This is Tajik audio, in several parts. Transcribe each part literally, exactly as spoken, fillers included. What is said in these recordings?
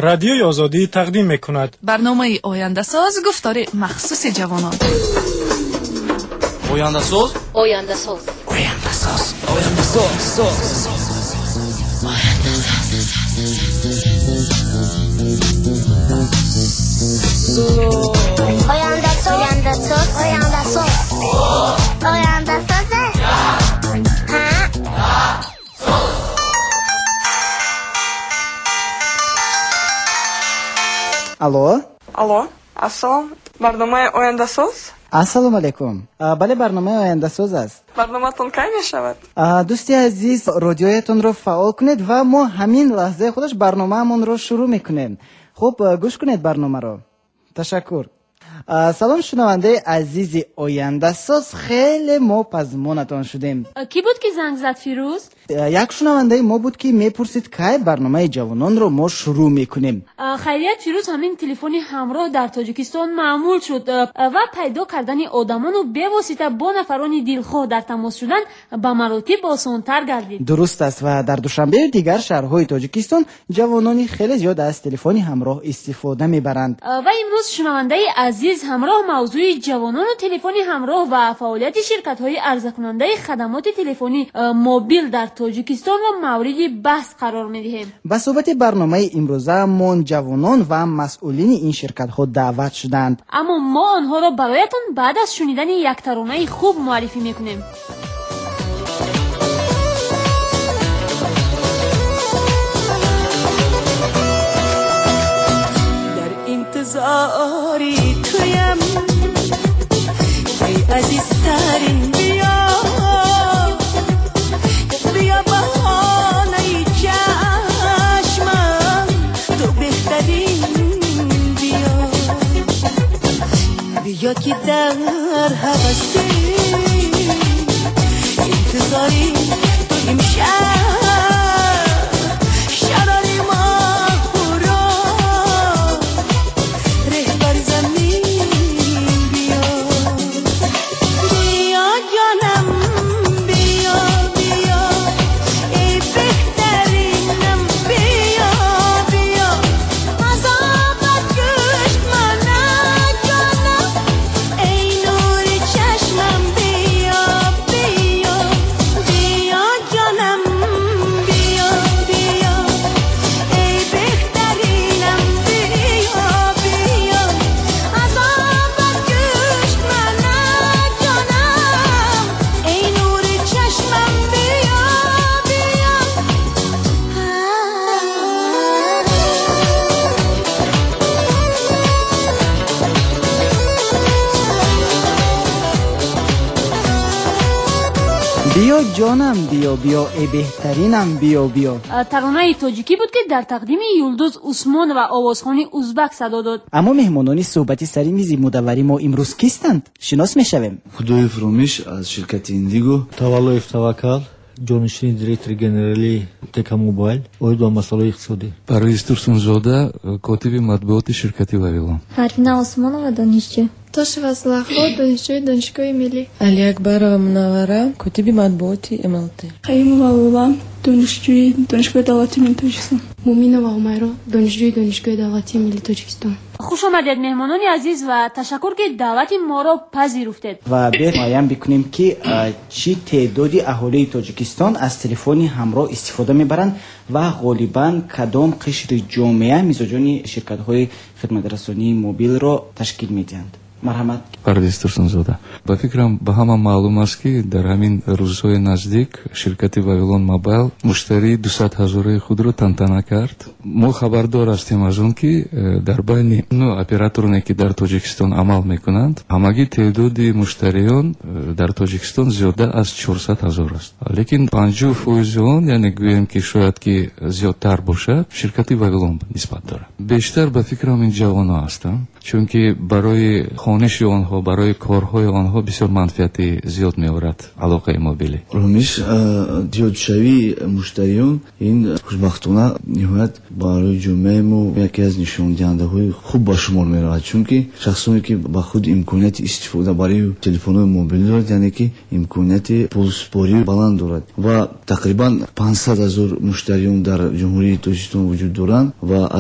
رادیوی آزادی تقدیم میکند برنامه آینده ساز گفتار مخصوص جوانان. آینده ساز آینده ساز آینده ساز آینده ساز آینده ساز آینده ساز آینده ساز آینده ساز الو الو السلام برنامه آینده ساز. السلام علیکم. بله برنامه آینده ساز است. برنامه‌تون کی میشود؟ دوستی عزیز رادیویتون رو فعال کنید و ما همین لحظه خودش برنامه‌مون رو شروع میکنیم. خوب گوش کنید برنامه رو. تشکر. سلام شنونده عزیز آینده ساز، خیلی ما پزمانتان شدیم. کی بود که زنگ زد فیروز؟ یک شنونده ما بود که میپرسید که برنامه جوانان رو ما شروع میکنیم. خیریت فیروز، همین تلفنی همراه در تاجیکستان معمول شد و پیدا کردن آدمان و به واسطه با نفران دلخواه در تماس شدن به مراتب آسان‌تر گردید. درست است و در دوشنبه دیگر شهرهای تاجیکستان جوانانی خیلی زیاد از تلفنی همراه استفاده میبرند. و امروز شنونده عزیز همراه موضوع جوانان و تلفنی همراه و فعالیت شرکت‌های عرضه کننده خدمات تلفنی موبیل در تاجیکستان و مورد بحث قرار می‌دهیم. به صحبت برنامه امروزه من جوانان و مسئولین این شرکت‌ها دعوت شدند، اما ما آنها را برایتان بعد از شنیدن یک ترانه خوب معرفی می‌کنیم. در انتظاری تویم ای عزیزترین، بیا بیا بهانه چشمم، تو بهترین، بیا بیا که در هوسی انتظاری تو امشب شراری ما خورا رهبر زمین، بیا بیا جانم، بیا بیا ای بهترینم، بیا بیا از آقت گشت منه جانم، ای نور چشمم، بیا بیا بیا جانم، بیا بیا ای بهترینم، بیا بیا از آقت گشت منه جانم، ای نور چشمم، بیا بیا. بیا جانم، بیا بیا ای بهترینم، بیا بیا. ترانه تاجیکی بود که در تقدیم یلدوز عثمان و آوازخوانی ازبک صدا داد. اما مهمانان صحبتی سری میز مدوری ما امروز کیستند؟ شناس میشویم. خدویف رومیش از شرکت ایندیگو. таваллоев таваккал, ҷонишини директори генералии тека мобайл, оид ба масъалаи иқтисодӣ. Парвиз Турсунзода, котиби матбуоти ширкати Вавилон. Фарина Осмонова, донишҷӯ. Тошева Злахо, донишҷӯи донишгоҳи миллӣ. Али Акбарова Мунаввара, котиби матбуоти эм эл ти. Қаимова Лула, донишҷӯи донишгоҳи давлати миллии Тоҷикистон. муминова Умайро, донишҷӯи донишгоҳи давлати миллии Тоҷикистон. خوش آمدید مهمانان عزیز و تشکر که دعوت ما را پذیرفتید. و بیاید معین بکنیم که چی تعدادی اهالی تاجیکستان از تلفنی همراه استفاده میبرند و غالبا کدام قشر جامعه میزبان شرکت‌های خدمات رسانی موبیل را تشکیل میدهند. مرحمت. Парвиз Турсунзода. Ба фикрам ба ҳама маълум аст ки дар ҳамин рӯзҳои наздик ширкати Вавилон Мобайл муштарии дусад ҳазораи худро тантана кард. мо хабардор ҳастем аз он ки дар байни оператороне ки дар Тоҷикистон амал мекунанд, ҳамагӣ теъдоди муштариён дар Тоҷикистон зиёда аз чорсад ҳазор аст. лекин панҷоҳ фоизи он, яъне гӯем ки шояд ки зиёдтар бошад, ширкати Вавилон нисбат дорад. бештар ба фикрам ин ҷавонҳо ҳастанд, чунки барои хониши онҳо, барои корҳои онҳо бисёр манфиати зиёд меорад алоқаи мобилӣ. ромиш зиёдшавии муштариён ин хушбахтона ниҳоят барои ҷомеаи мо яке аз нишондиҳандаҳои хуб ба шумор меравад, чунки шахсоне ки ба худ имконияти истифода барои телефонҳои мобилӣ дорад, яъне ки имконияти пулспории баланд дорад ва тақрибан панҷсад ҳазор муштариён дар ҷумҳурии Тоҷикистон вуҷуд доранд ва аз рӯи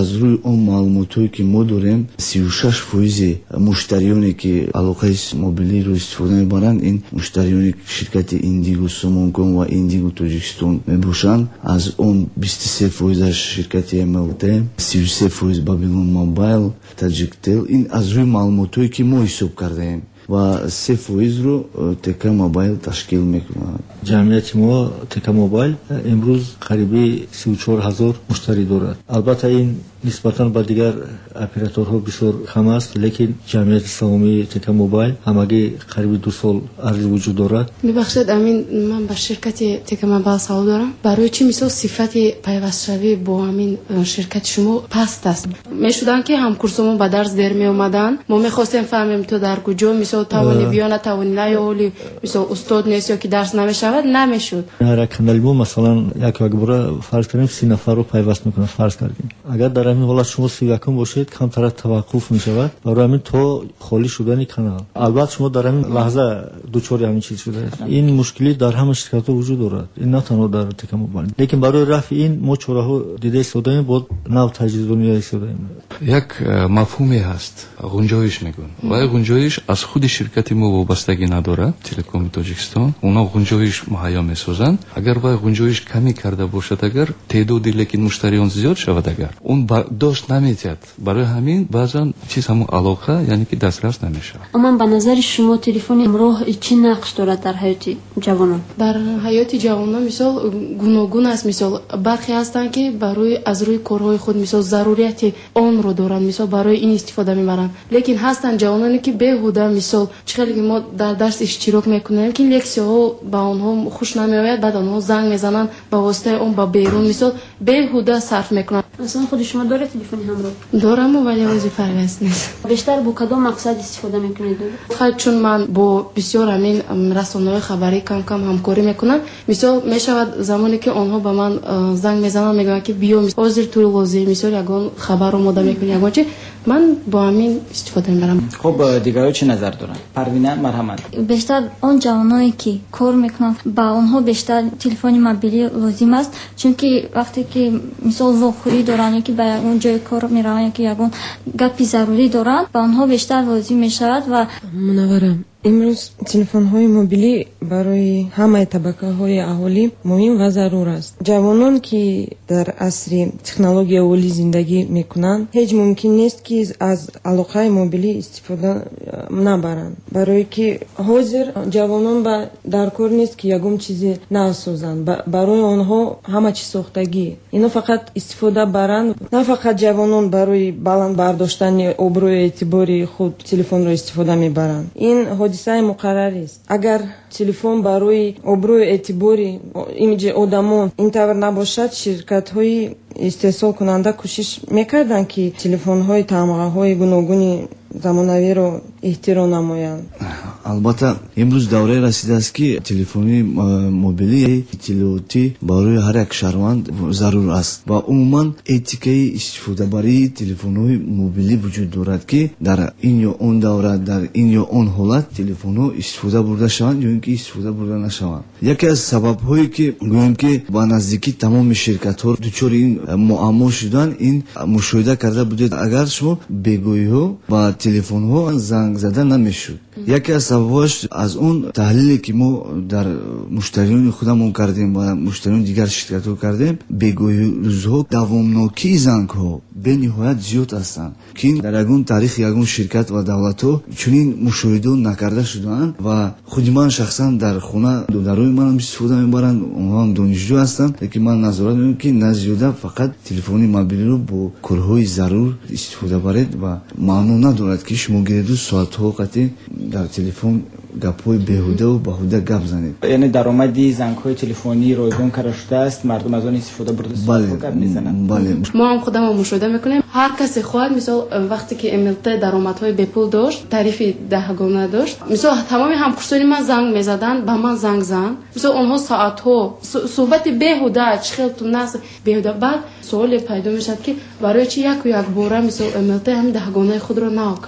он маълумотое ки мо дорем сию шаш фоизи муштариёне ки алоқаи мобилиро истифода мебаранд ин муштариёни ширкати Индиго Сомонком ва Индиго Тоҷикистон мебошанд. Аз он бисту се фоизаш ширкати эм эл тэ, сию се фоиз Babylon Mobile, Tajiktел. Ин аз рӯи маълумотое ки мо ҳисоб кардаем ва се фоизро ТК Mobile ташкил мекунад. ҷамъияти мо ТК Mobile имрӯз қариби сию чор ҳазор муштарӣ дорад. Албатта ин нисбатан ба дигар операторҳо бисёр кам аст, лекин ҷамъияти савумии ТК Mobile ҳамагӣ қариби ду сол арзи вуҷуд дорад. мебахшед амин, ман ба ширкати ТК Mobile савол дорам. барои чӣ мисол сифати пайвастшавӣ бо амин ширкати шумо паст аст? мешуданд ки ҳамкурсомон ба дарс дер меомаданд, мо мехостем фаҳмем то дар куҷо мисол тавони биё натавони на ё оли мисол устод нест ё ки дарс намешавад, намешуд. раканали мо масалан як як бора фарз кардем си нафарро пайваст мекунад, фарз кардем. агар дар ҳамин ҳолат шумо си якум бошед, камтара таваққуф мешавад барои ҳамин то холӣ шудани канал. албатта шумо дар ҳамин лаҳза дучори ҳамин чиз шудаед. ин мушкилӣ дар ҳама ширкатҳо вуҷуд дорад, ин на танҳо дар ТК Mobile. лекин барои рафъи ин мо чораҳо дида истодаем, бо нав таҷҳизония истодаем. як мафҳуме ҳаст, ғунҷоиш мегӯн. вай ғунҷоиш аз худи ширкати мо вобастагӣ надорад. Телекоми Тоҷикистон оно ғунҷоиш муҳайё месозанд. агар вай ғунҷоиш камӣ карда бошад, агар теъдоди лекин муштариён зиёд шавад, агар он дошт наметиҳад, барои ҳамин баъзан чиз ҳамон алоқа яъне ки дастрас намешавад. аммо ба назари шумо телефони ҳамроҳ чӣ нақш дорад дар ҳаёти ҷавонон? дар ҳаёти ҷавонон мисол гуногун аст. мисол бархе ҳастанд ки барои аз рӯи корҳои худ мисол зарурияти онро доранд, мисол барои ин истифода мебаранд. лекин ҳастанд ҷавононе ки беҳуда мисол чӣ хеле ки мо дар дарс иштирок мекунем ки лексияҳо ба онҳо хуш намеояд, баъд онҳо занг мезананд ба воситаи он ба берун мисол беҳуда сарф мекунанд. مثلا خود شما داره تلفنی همراه؟ دارم ولی روزی پرواز نیست. بیشتر با کدام مقصد استفاده میکنید؟ خب چون من با بسیار همین رسانه‌های خبری کم کم همکاری میکنم. مثلا میشود زمانی که آنها به من زنگ میزنن میگن که بیا حاضر تو لازم مثلا یگان خبر رو ماده میکنی یگان چی من با همین استفاده میبرم. خب دیگران چه نظر دارن؟ پروینه مرحمت. بیشتر اون جوانایی که کار میکنن با اونها بیشتر تلفن موبیلی لازم است، چون که وقتی که مثلا واقعی دارن یا که به اون جای کار میرن یا که یگان گپی ضروری دارن با اونها بیشتر لازم میشود. و منورم امروز تلفن‌های موبیلی برای همه طبقه‌های اهالی مهم و ضرور است. جوانان که در عصر تکنولوژی اولی زندگی میکنند هیچ ممکن نیست که از علاقه موبیلی استفاده نبرند، برای که حاضر جوانان با در کار نیست که یگم چیزی نسازند. برای آنها همه چیز ساختگی. اینا فقط استفاده برند، نه فقط جوانان برای بلند برداشتن ابروی اعتباری خود تلفن را استفاده میبرند. این حادثه مقرر است. اگر تلفن برای ابروی اعتباری ایمیج آدمان اینطور نباشد، شرکت‌های استحصال کننده کوشش میکردند که تلفن‌های тамғаҳои гуногуни замонавиро эҳтиром намоянд. албатта имрӯз давраe расидааст ки телефони мобилӣ иттилоотӣ барои ҳар як шаҳрванд зарур аст ва умуман этикаи истифодабарии телефонҳои мобилӣ вуҷуд дорад ки дар ин ё он давра дар ин ё он ҳолат телефонҳо истифода бурда шаванд ё ин ки истифода бурда нашаванд. яке аз сабабҳое ки гӯем ки ба наздикӣ тамоми ширкатҳо дучори ин муаммо шуданд, ин мушоҳида карда будед агар шумо бегоҳиҳо ба телефонҳо занг зада намешуд. яке аз сабабҳояш аз он таҳлиле ки мо дар муштариёни худамон кардем ва муштариёни дигар ширкатҳо кардем, бегоҳирӯзҳо давомнокии зангҳо бениҳоят зиёд ҳастанд ки дар ягон таърихи ягон ширкат ва давлатҳо чунин мушоҳидо накарда шудаанд ва худи ман шахсан дар хона додарои манам истифода мебаранд, онҳоам донишҷӯ ҳастанд, лекин ман назорат мекунам ки на зиёда фақат телефони мобилиро бо корҳои зарур истифода баред ва маъно надорад ки шумо гиреду соатҳо қатъи дар телефон гапҳои беҳудаву баҳуда гап занед. яъне даромади зангҳои телефонӣ ройгон карда шудааст, мардум аз он истифода бурда соатҳо гап мезананд. бале мо ҳам худамон мушоҳида мекунем. ҳар касе хоҳад мисол вақте ки млт даромадҳои бепул дошт, тарифи даҳгона дошт, мисол тамоми ҳамкурсони ман занг мезаданд, ба ман занг зан, мисол онҳо соатҳо суҳбати беҳуда чихелту нас беҳуда. баъд суоле пайдо мешавад ки барои чи яку як бора мисол млт ҳамин даҳгонаи худро нав кард.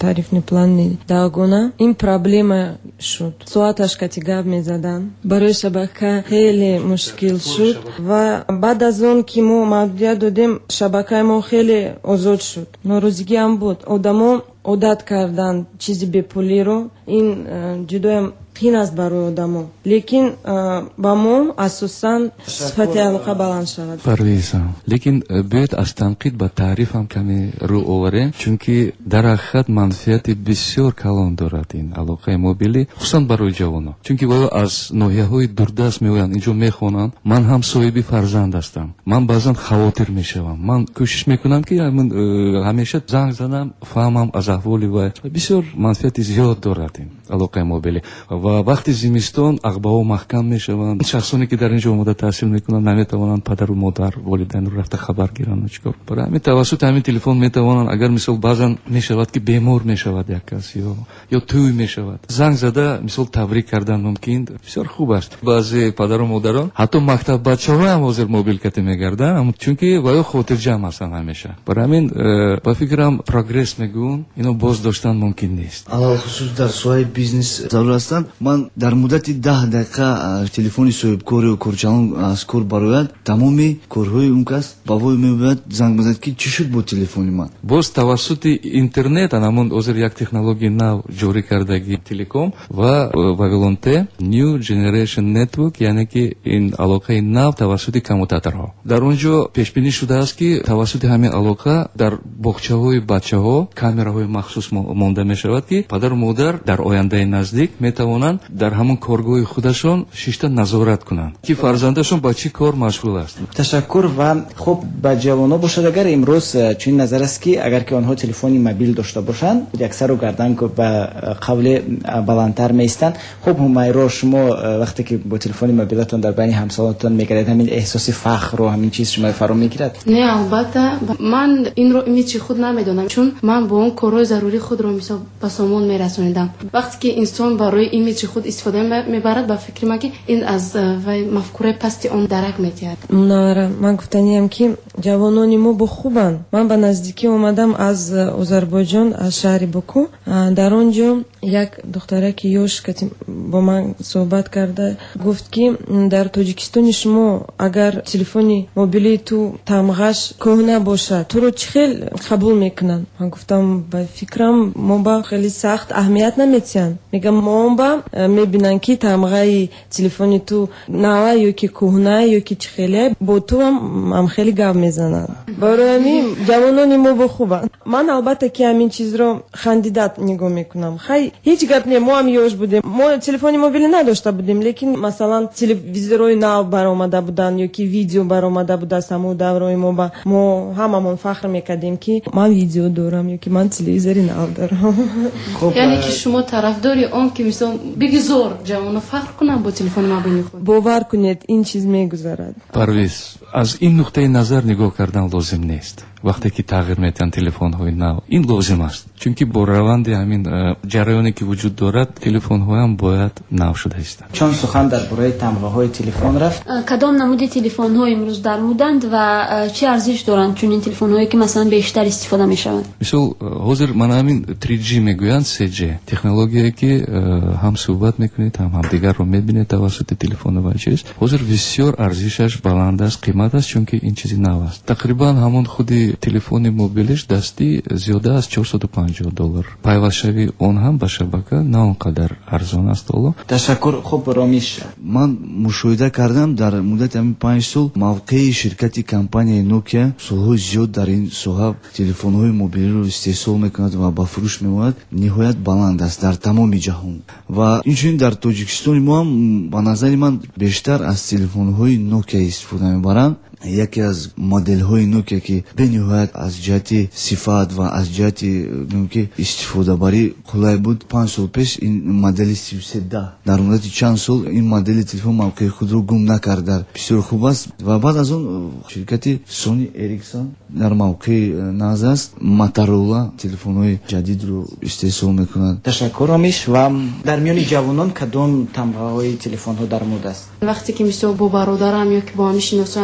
тарифни плани дагона ин проблема шуд. Соаташ кати гап мезадан барои шабака хеле мушкил шуд ва баъд аз он ки мо маҳдудият додем шабакаи мо хеле озод шуд. норозигӣ ҳам буд. одамо одат кардан чизи бепулиро. ин ҷудоям қин аст барои одамо, лекин ба мо асосан сифати алоқа баланд шавад. Парвиза, лекин бояд аз танқид ба таъриф ҳам каме рӯ оварем, чунки дар ҳақиқат манфиати бисёр калон дорад ин алоқаи мобилӣ, хусусан барои ҷавонон. Чунки воё аз ноҳияҳои дурдаст меоянд, инҷо мехонанд. Ман ҳам соҳиби фарзанд ҳастам. Ман баъзан хавотир мешавам. Ман кӯшиш мекунам ки ҳамеша занг занам, фаҳмам аз аҳволи вай. Бисёр манфиати зиёд дорад ин алоқаи мобилӣ. ва вақти зимистон ағбаҳо маҳкам мешаванд. шахсоне ки дар инҷо омода таҳсил мекунанд наметавонанд падару модар волидайнро рафта хабар гиранд. чикор барои ҳамин тавассути ҳамин телефон метавонанд, агар мисол баъзан мешавад ки бемор мешавад як кас ё ё тӯй мешавад, занг зада мисол табрик кардан мумкин. бисёр хуб аст. баъзе падару модарон ҳатто мактаббачаҳо ҳам ҳозир мобилкатӣ мегарданд, чунки воё хотирҷам ҳастанд ҳамеша. барои ҳамин ба фикрам прогресс мегӯн, ино боз доштан мумкин нест. алахусус дар соҳаи бизнес зарур ҳастанд. ман дар муддати даҳ дақиқа телефони соҳибкору корчалон аз кор барояд, тамоми корҳои он кас ба вой меояд занг базад ки чӣ шуд бо телефони ман. боз тавассути интернет анамон ҳозир як технологияи нав ҷорӣ кардаги телеком ва вавилонте New Generation Network, яъне ки ин алоқаи нав тавассути коммутаторҳо. дар он ҷо пешбинӣ шудааст ки тавассути ҳамин алоқа дар бохчаҳои бачаҳо камераҳои махсус монда мешавад ки падару модар дар ояндаи наздик метавонанд дар ҳамон коргоҳи худашон шишта назорат кунанд ки фарзандашон ба чӣ кор машғул аст. ташаккур. ва хуб ба ҷавоно бошад, агар имрӯз чунин назар аст ки агар ки онҳо телефони мобил дошта бошанд, яксару гардан ба қавле баландтар меистанд. хуб ҳумайро шумо вақте ки бо телефони мобилатон дар байни ҳамсолатон мекардед, ҳамин эҳсоси фахру ҳамин чиз шумо фаро мегирад? не, албатта ман инро имиҷи худ намедонам, чун ман бо он корҳои зарурии худро мисол ба сомон мерасонидам. вақте ки инсон барои имиҷи худ истифода мебарад, ба фикри ман ки ин аз вай мафкураи пасти он дарак метиҳад. мунаввара, ман гуфтаниям ки ҷавонони мо бо хубанд. ман ба наздикӣ омадам аз озарбойҷон, аз шаҳри Боку. дар он ҷо як духтараки ёш кати бо ман суҳбат карда гуфт ки дар тоҷикистони шумо агар телефони мобилии ту тамғаш кӯҳна бошад, туро чӣ хел қабул мекунанд? ман гуфтам ба фикрам мо ба хеле сахт аҳамият наметиҳанд. мегам мо ба мебинанд ки тамғаи телефони ту нава ё ки кӯҳна ё ки чӣ хеле, бо ту ам хеле гап мезананд. барои ҳамин ҷавонони мо бо хубанд. ман албатта ки ҳамин чизро хандидат нигоҳ мекунам. хай ҳеҷ гап не, мо ҳам ёш будем, мо телефони мобилӣ надошта будем, лекин масалан телевизорҳои нав баромада буданд ё ки видео баромада будааст. ҳамон даврои мо ба мо ҳамамон фахр мекардем ки ман видео дорам ё ки ман телевизори нав дорам. яъне ки шумо тарафдори он ки мисол бигизор ҷавоно фахр кунанд бо телефони мобилии худ? бовар кунед, ин чиз мегузарад. Парвиз, аз ин нуқтаи назар нигоҳ кардан лозим нест. вақте ки тағйир метиҳанд телефонҳои нав, ин лозим аст, чунки бо раванди ҳамин ҷараёне ки вуҷуд дорад, телефонҳоям бояд нав шуда истанд. чун сухан дар бораи тамғаҳои телефон рафт? кадом намуди телефонҳо имрӯз дар муданд ва чӣ арзиш доранд чунин телефонҳое ки масалан бештар истифода мешаванд? мисол ҳозир мана ҳамин три ҷи мегӯянд, се ҷи технологияе ки ҳам суҳбат мекунед, ҳам ҳамдигарро мебинед тавассути телефону ва чиз. ҳозир бисёр арзишаш баланд аст, қимат аст, чунки ин чизи нав аст. тақрибан ҳамон худи телефони мобилиш дастӣ зиёда аз чорсаду панҷоҳ доллар. пайвастшавии он ҳам ба шабака на он қадар арзон аст. ҳоло ташаккур. хуб ромиш, ман мушоҳида кардам дар муддати ҳамин панҷ сол мавқеи ширкати компанияи Nokia солҳои зиёд дар ин соҳа телефонҳои мобилиро истеҳсол мекунад ва ба фурӯш меояд, ниҳоят баланд аст дар тамоми ҷаҳон. ва инчунин дар тоҷикистони мо ҳам ба назари ман бештар аз телефонҳои Nokia истифода мебаранд. яке аз моделҳои Nokia ки бениҳоят аз ҷиҳати сифат ва аз ҷиҳати ки истифодабарӣ қулай буд, панҷ сол пеш ин модели сиюсед даҳ дар муддати чанд сол ин модели телефон мавқеи худро гум накарда бисёр хуб аст. ва баъд аз он ширкати Sony Ericsson дар мавқеи наз аст, Motorola телефонҳои ҷадидро истеҳсол мекунад. ташаккур омиш. ва дар миёни ҷавонон кадом тамғаҳои телефонҳо дар мод аст? вақте ки мисол бо бародарам ё ки бо ҳамин шиносоям ва мекунем,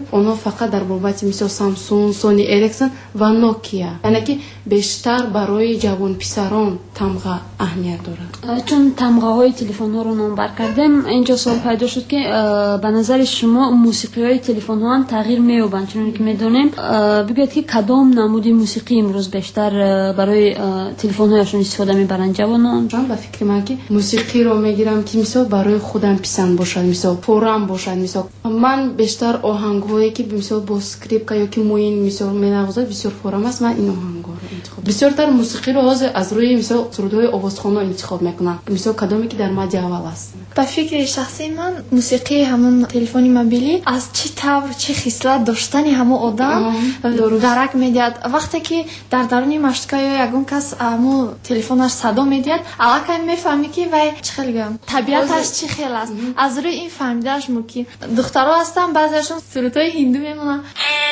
онҳо фақат дар бобати мисол Samsung, Sony Ericsson ва Nokia, яъне ки бештар барои ҷавонписарон тамға аҳамият дорад. чун тамғаҳои телефонҳоро номбар кардем, инҷо суол пайдо шуд ки ба назари шумо мусиқиҳои телефонҳо ҳам тағйир меёбанд. чуноне ки медонем, бигӯед ки кадом намуди мусиқӣ имрӯз бештар барои телефонҳояшон истифода мебаранд ҷавонон? ба фикри ман ки мусиқиро мегирам ки мисол барои худам писанд бошад, мисол форам бошад. Мисол ман бештар оҳангҳое ки мисол бо скрипка ёки муин мисол менавозад бисёр форам аст, ман ин оҳангҳоро интихоб. Бисёртар мусиқиро ҳозир аз рӯи мисол сурудҳои овозхона интихоб мекунам, мисол кадоме ки дар мадди аввал аст. ба фикри шахсии ман мусиқии ҳамон телефони мобилӣ аз чӣ тавр чӣ хислат доштани ҳамон одам дарак медиҳад. вақте ки дар даруни маштука ё ягон кас ҳамон телефонаш садо медиҳад, аллакай мефаҳмӣ ки вай чӣ хел гӯям табиаташ чӣ хел аст. аз рӯи ин фаҳмидааш мумкин. духтаро ҳастанд баъзеашон сурудҳои ҳинду мемонанд.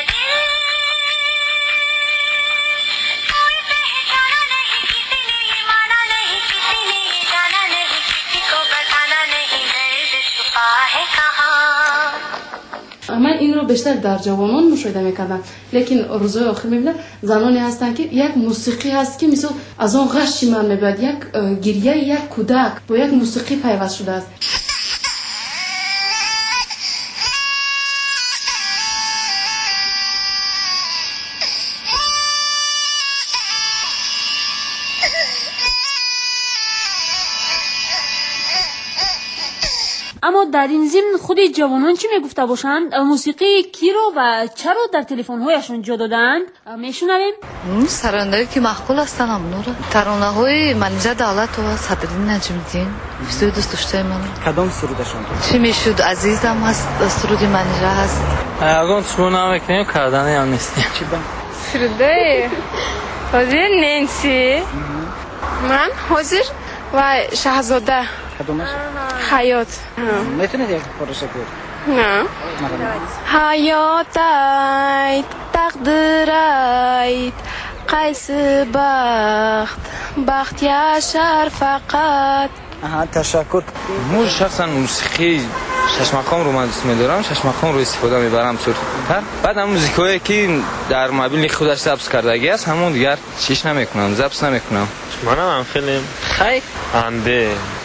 ман инро бештар дар ҷавонон мушоҳида мекардам, лекин рӯзҳои охир мебинам заноне ҳастанд ки як мусиқӣ ҳаст ки мисол аз он ғаш чимар мебояд, як гирьяи як кӯдак бо як мусиқӣ пайваст шудааст. аммо дар ин зимн худи ҷавонон чӣ мегуфта бошанд? мусиқии киро ва чаро дар телефонҳояшон ҷо доданд? мешунавем. сарояндаҳое ки маъқул ҳастанд амнора таронаҳои манижа давлату садриддин наҷмиддин бисёр дӯст доштаи ман. кадом сурудашон? чӣ мешуд азизам ҳаст, суруди манижа ҳаст. ягон шумо намекунем, кардани ҳам нестем. Чӣ ба? Сурудаи ҳозир Ненси. Ман ҳозир ва Шаҳзода. кадомаш? ҳаёт. метавонед як пораша гӯед? на ҳаётай тақдирай қайси бахт бахт яшар фақат. аҳа, ташаккур. мур шахсан мусиқии шашмақомро ман дӯст медорам, шашмақомро истифода мебарам суртар. баъд ҳам музикое ки дар мобили худаш запс кардаги аст, ҳамон дигар чиш намекунам, запс намекунам. манам ҳам хеле хай анде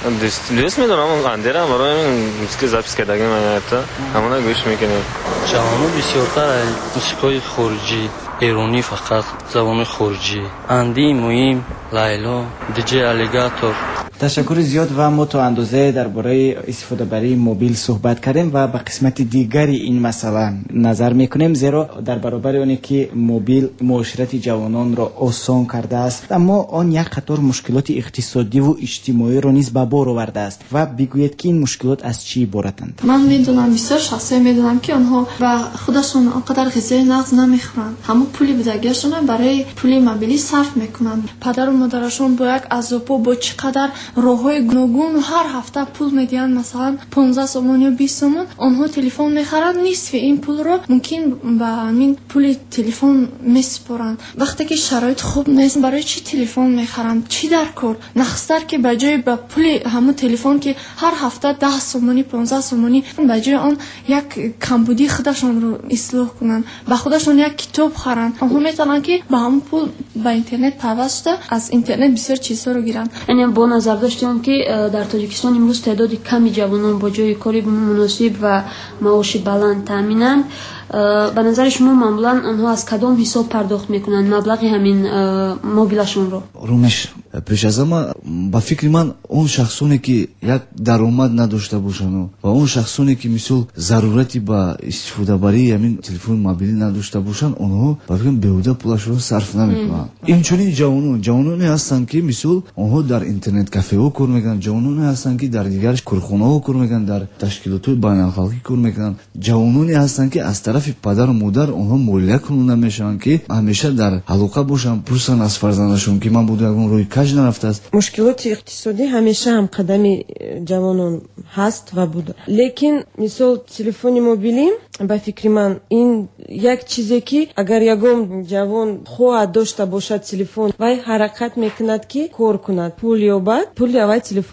дӯст медорам, андера барои музика запис кардаги манята ҳамона гӯш мекунем. ҷавонон бисёртар мусиқои хориҷӣ, эронӣ фақат забони хориҷӣ, анди муҳим, лайло, диҷей аллигатор. ташаккури зиёд ва мо то андозае дар бораи истифодабарии мобил суҳбат кардем ва ба қисмати дигари ин масъала назар мекунем, зеро дар баробари оне ки мобил муоширати ҷавононро осон кардааст, аммо он як қатор мушкилоти иқтисодиву иҷтимоиро низ ба бор овардааст. ва бигӯед ки ин мушкилот аз чӣ иборатанд? ман медонам бисёр шахсое медонам ки онҳо ба худашон он қадар ғизои нағз намехӯранд, ҳамон пули будагиашона барои пули мобилӣ сарф мекунанд. падару модарашон бо як азобу бо чӣ қадар роҳҳои гуногун ҳар ҳафта пул медиҳанд, масалан понздаҳ сомон ё бист сомон, онҳо телефон мехаранд, нисфи ин пулро мумкин ба ҳамин пули телефон месупоранд. вақте ки шароит хуб нест, барои чӣ телефон мехаранд, чӣ дар кор? нахстар ки ба ҷои ба пули ҳамон телефон ки ҳар ҳафта даҳ сомонӣ понздаҳ сомонӣ, ба ҷои он як камбудии худашонро ислоҳ кунанд, ба худашон як китоб харанд, онҳо метавонанд ки ба ҳамон пул ба интернет пайваст шуда аз интернет бисёр чизҳоро гиранд. яъне бо назар дошти он ки дар тоҷикистон имрӯз теъдоди ками ҷавонон бо ҷои кори муносиб ва маоши баланд таъминанд, ба назари шумо маъмулан онҳо аз кадом ҳисоб пардохт мекунанд маблағи ҳамин мобилашонро? румеш, пеш аз ҳама ба фикри ман он шахсоне ки як даромад надошта бошанд ва он шахсоне ки мисол зарурати ба истифодабарии ҳамин телефони мобилӣ надошта бошанд, онҳо ба фикрам беҳуда пулашро сарф намекунанд. инчунин ҷавонон ҷавононе ҳастанд ки мисол онҳо дар интернет кафеҳо кор мекунанд, ҷавононе ҳастанд ки дар дигар корхонаҳо кор мекунанд, дар ташкилотҳои байналхалқӣ кор мекунанд, ҷавононе ҳастанд ки аз тарафи падару модар онҳо молия кунонда мешаванд ки ҳамеша дар алоқа бошанд, пурсанд аз фарзандашон ки ман буду ягон рӯи каж нарафтааст. мушкилоти иқтисодӣ ҳамеша ҳам қадами ҷавонон ҳаст ва буда, лекин мисол телефони мобилӣ ба фикри ман ин як чизе ки агар ягон ҷавон хоҳад дошта бошад телефон, вай ҳаракат мекунад ки кор кунад, пул ёбад, пули авай телефона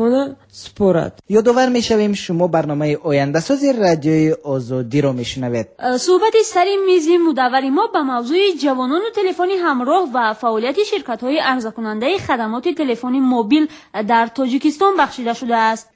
спорад. یادآور میشویم شما برنامه آینده سازی رادیوی آزادی را میشنوید. صحبت سری میز مدور ما به موضوع جوانان و تلفنی همراه و فعالیت شرکت‌های عرضه کننده خدمات تلفنی موبیل در تاجیکستان بخشیده شده است.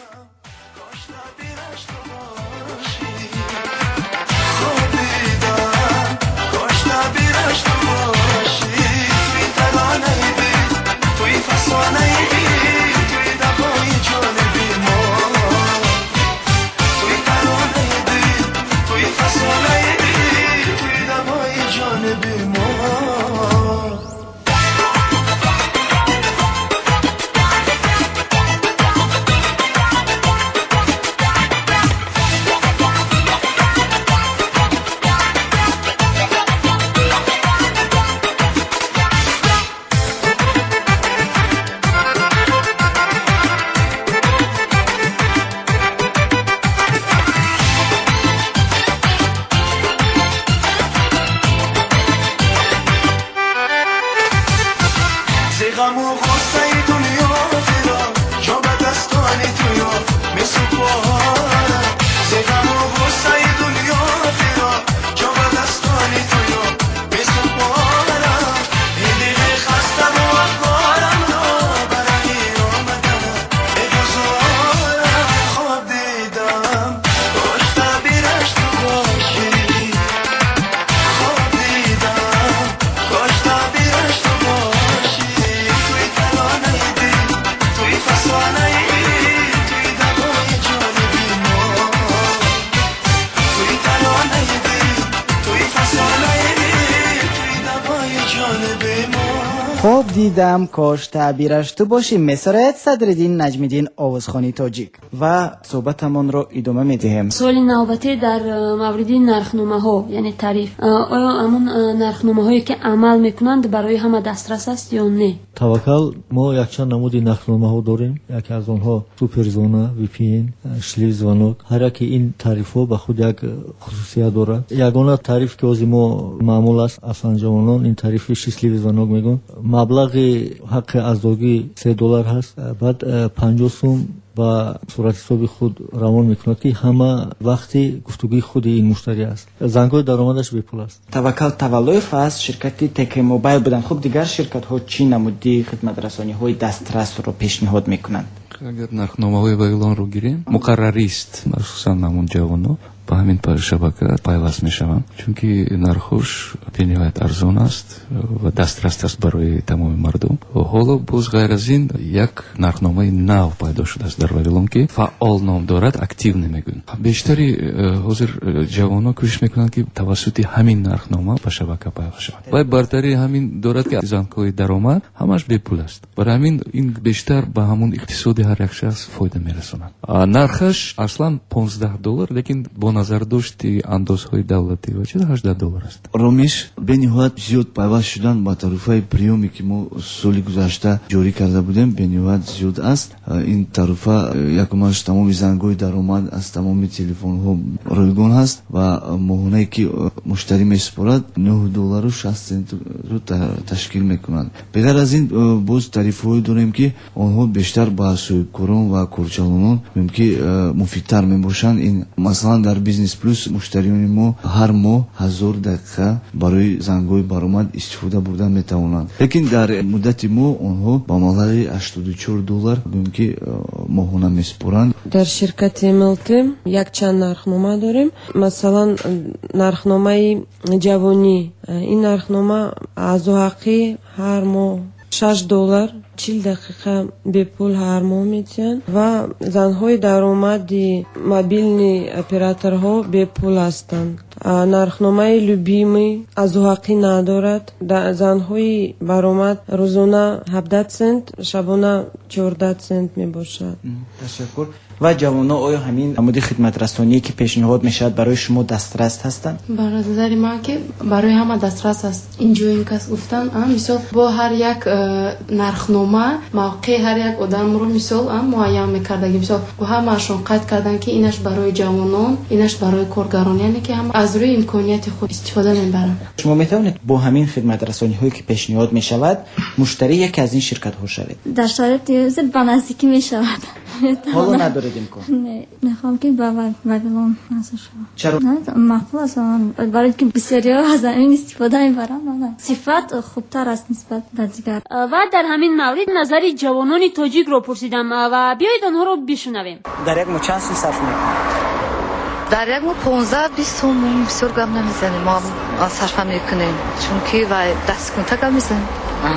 خوب دیدم کاش تعبیرش تو باشیم. مسارت صدرالدین نجمیدین آوازخوانی تاجیک و صحبتمان را ادامه میدهیم. سوال نوبتی در مورد نرخنامه ها یعنی تعریف، آیا همون نرخنامه هایی که عمل میکنند برای همه دسترس است یا نه؟ توکل ما یکچند نمودی نرخنامه ها داریم. یکی از آنها سوپرزونا، وی پی این، شلیف زوانوک. هر یک این تعریف ها به خود یک خصوصیت دارد. یگانه تعریف که از ما معمول است اصلا جوانان این تعریف شلیف زوانوک میگن. مبلغ حق ازدواجی سه دلار هست. بعد پنجاه سوم با صورت حساب خود روان میکند که همه وقتی گفتگوی خود این مشتری است. زنگای درآمدش بی پول است. توکل تولایف است شرکتی تک موبایل بودن. خب دیگر شرکت ها چی نمودی خدمت رسانی های دسترس رو پیشنهاد میکنند؟ اگر نرخنامه های ویلان رو گیریم مقرری است مخصوصا همون جوانو با همین شبکه پیوست میشوند چونکه نرخش بینهایت ارزان است و دسترس است برای تمام مردم. حالا باز غیر از این یک نرخنامه نو پیدا شده است در ویلون که فعال نام دارد، اکتیو نمیگن. بیشتری حاضر جوانان کوشش میکنند که توسط همین نرخنامه به شبکه پیوست شوند. و برتری همین دارد که زنگ‌های درآمد همش بی پول است. برای همین این بیشتر به همون اقتصاد هر یک شخص فایده میرساند. نرخش اصلا پانزده دلار لیکن با نظر داشتی اندازهای دولتی و چه هجده دلار است. ромиш бениҳоят зиёд пайваст шудан ба таърифаи приёме ки мо соли гузашта ҷорӣ карда будем бениҳоят зиёд аст. ин таърифа якумаш тамоми зангҳои даромад аз тамоми телефонҳо ройгон ҳаст ва моҳонае ки муштарӣ месупорад нӯҳ доллару шаст сентро ташкил мекунад. беғайр аз ин боз таърифаҳое дорем ки онҳо бештар ба соҳибкорон ва корчалонон ки муфидтар мебошанд. ин масалан дар бизнес плюс муштариёни мо ҳар моҳ ҳазор дақиқа барои зангҳои баромад истифода бурда метавонанд. лекин дар муддати мо онҳо ба маблағи ҳаштоду чор доллар ки моҳона месупоранд. дар ширкати млт якчанд нархнома дорем. масалан нархномаи ҷавонӣ, ин нархнома азоҳақӣ ҳар моҳ шаш доллар чил дақиқа бепул ҳар моҳ метиҳанд ва занҳои даромади мобилни операторҳо бепул ҳастанд. нархномаи любимӣ азоҳақӣ надорад. занҳои баромад рӯзона ҳабдаҳ цент, шабона чордаҳ цент мебошад. ташаккур. و جوانان آیا همین نمود خدمت رسانی که پیشنهاد میشد برای شما دسترس هستند؟ بر نظر من که برای همه دسترس است. اینجا این کس گفتن مثلا با هر یک نرخنامه موقع هر یک آدم رو مثلا معین میکردگی. مثلا با همه‌شون قید کردن که اینش برای جوانان، اینش برای کارگران، یعنی که هم از روی امکانیت خود استفاده میبرن. شما میتوانید با همین خدمت رسانی هایی که پیشنهاد میشود مشتری یک از این شرکت ها شوید؟ در شرایط زد با نزدیکی میشود. حالا ندارید امکان؟ نه میخوام که با وابیلون نصب شم. چرا؟ نه معقول است برای که بسیاری از این استفاده میبرم. صفات خوبتر است نسبت به دیگر. و در همین مورد نظر جوانان تاجیک رو پرسیدم و بیایید آنها رو بشنویم. در یک ماه چند سوم صرف میکنید؟ در یک ماه پانزده بیست سوم بسیار گم نمیزنیم، ما صرف میکنیم چون که و دست کنتر گم میزنیم.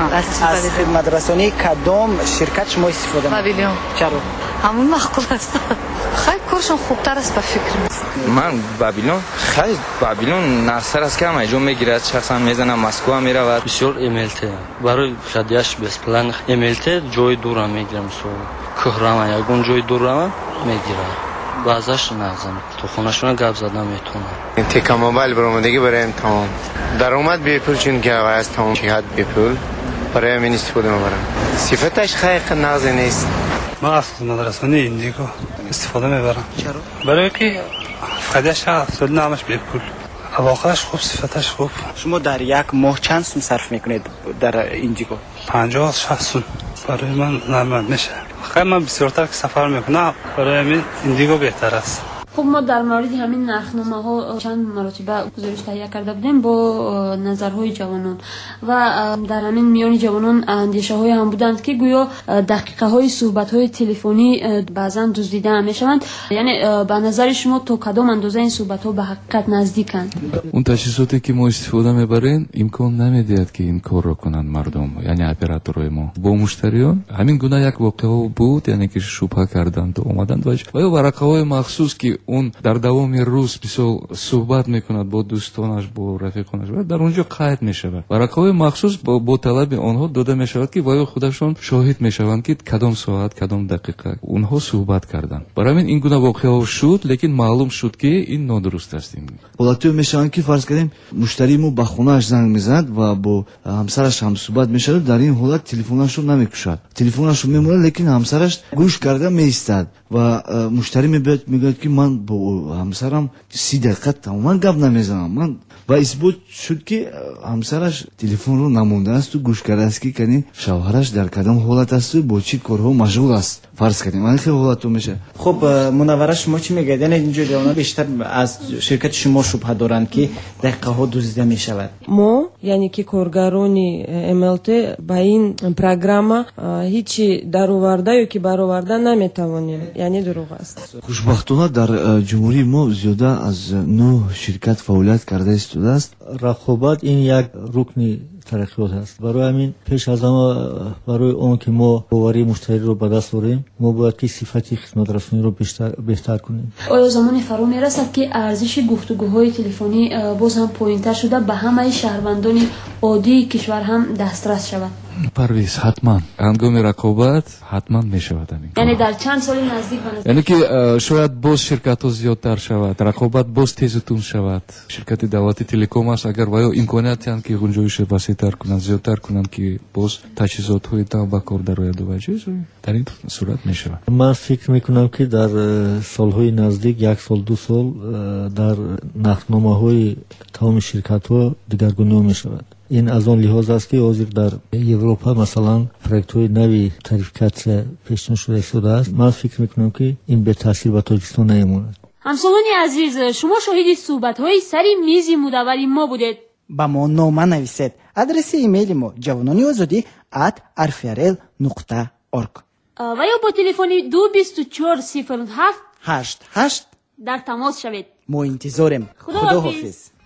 از خدمت رسانی کدام شرکت شما استفاده میکنید؟ وابیلون. چرا؟ همون معقول است. خیلی کارشون خوبتر است به فکر من وابیلون خیلی وابیلون نرسر است که همه جا میگیرد، شخصا میزنم مسکو هم میرود. بسیار ایمیلته برای خدیش بس پلان ایمیلته جای دور هم میگیرم، سو کهرام یگون جای دور هم میگیرم، بازش نازم تو خونشون گپ زدن میتونم. تیکا موبایل برآمدگی برای امتحان درآمد بیپول چون که از تمام جهت بیپول برای همین استفاده میبرم. صفتش خیلی نازی نیست. من از مدرسه ایندیگو استفاده میبرم. چرا؟ برای که فقدش سود نامش بیپول، اواخرش خوب، صفتش خوب. شما در یک ماه چند سوم صرف میکنید در ایندیگو؟ پنجاه شصت سوم برای من نرمال میشه. خیلی من بسیارتر که سفر میکنم، برای همین ایندیگو بهتر است. خب ما در مورد همین نرخنامه ها چند مرتبه گزارش تهیه کرده بودیم با نظرهای جوانان و در همین میان جوانان اندیشه های هم بودند که گویا دقیقه های صحبت های تلفنی بعضا دزدیده هم میشوند. یعنی به نظر شما تا کدام اندازه این صحبت ها به حقیقت نزدیکند؟ اون تجهیزاتی که ما استفاده میبریم امکان نمیدهد که این کار رو کنند مردم، یعنی اپراتورهای ما با مشتریان. همین گونه یک واقعه بود، یعنی که شبهه کردند و اومدند و یا ورقه های مخصوص که اون در دوام روز بسیار صحبت میکند با دوستانش با رفیقانش و در اونجا قید میشود. ورقه‌های مخصوص با, با طلب آنها داده میشود که وای خودشون شاهد میشوند که کدام ساعت کدام دقیقه اونها صحبت کردند. برای همین این گونه واقعه شد، لیکن معلوم شد که این نادرست است. این حالتی میشوند که فرض کنیم مشتری مو به خونه‌اش زنگ میزد و با همسرش هم صحبت میشد، در این حالت تلفنش رو نمیکشد، تلفنش رو میمونه، لیکن همسرش گوش کرده میایستد و مشتری میگه میگه که من با همسرم سی دقیقه تماما گپ نمیزنم. من و اثبات شد که همسرش تلفن رو نمونده است و گوش کرده است که کنی شوهرش در کدام حالت است و با چی کارها مشغول است. فرض کنیم من خیلی حالت تو میشه. خب منوره شما چی میگید؟ یعنی اینجا جوانان بیشتر از شرکت شما شبهه دارند که دقیقه ها دزدیده میشود. ما یعنی که کارگرانی املت با این پروگرام هیچی درآورده یا که برآورده نمیتوانیم، یعنی دروغ است. خوشبختانه در جمهوری ما زیاده از نه شرکت فعالیت کرده است. رقابت این یک رکن ترقیات است. برای همین پیش از همه برای اون که ما باوری مشتری رو به دست آوریم، ما باید که صفت خدمت رسانی رو بیشتر بهتر کنیم. آیا زمانی فرا میرسد که ارزش گفتگوهای تلفنی باز هم پایین‌تر شده به همه شهروندان عادی کشور هم دسترس شود؟ پرویز حتما هنگام رقابت حتما میشود همین. یعنی در چند سال نزدیک به نزدیک یعنی که شاید باز شرکت ها زیادتر شود، رقابت باز تیزتون شود. شرکت دولتی تلکوم است، اگر ویا امکاناتی هم که گنجایش وسیع‌تر کنند زیادتر کنند که باز تجهیزات های تام به کار درآید و چیز در این صورت میشود. من فکر میکنم که در سالهای نزدیک یک سال دو سال در نرخنامه های تمام شرکت ها دیگرگونی میشود. این از آن لحاظ است که حاضر در اروپا مثلا پروژه های نوی تاریخیت پیشنهاد شده شده است. من فکر میکنم که این به تاثیر به تاجیکستان نمیماند. همسالان عزیز، شما شاهد صحبت های سری میز مدوری ما بودید. با ما نامه نویسید. آدرس ایمیل ما جوانانی آزادی ات ار فی ار ال نقطه اورگ و یا با تلفن دو بیست و چهار صفر هفت هشت هشت در تماس شوید. ما انتظاریم. خدا حافظ.